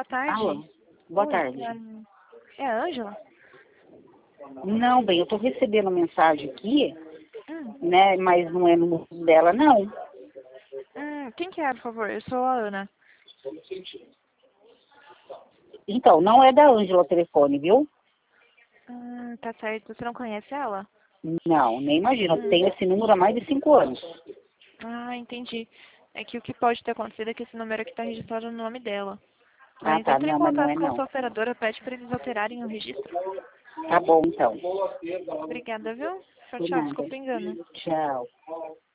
Boa tarde. Alô, boa Oi, tarde. é a Ângela? Não, bem, eu tô recebendo mensagem aqui, Hum. né, mas não é no número dela, não. Quem que é, por favor? Eu sou a Ana. Então, não é da Ângela o telefone, viu? Tá certo. Você não conhece ela? Não, nem imagino. Eu tenho esse número há mais de 5 anos. Ah, entendi. É que o que pode ter acontecido é que esse número aqui tá registrado no nome dela. Ah, Mas tá, entre em não, mas não contato é com a não. sua operadora, pede para eles alterarem o registro. Tá bom, então. Obrigada, viu? Tchau, Por tchau. nada. Desculpa o engano. Tchau.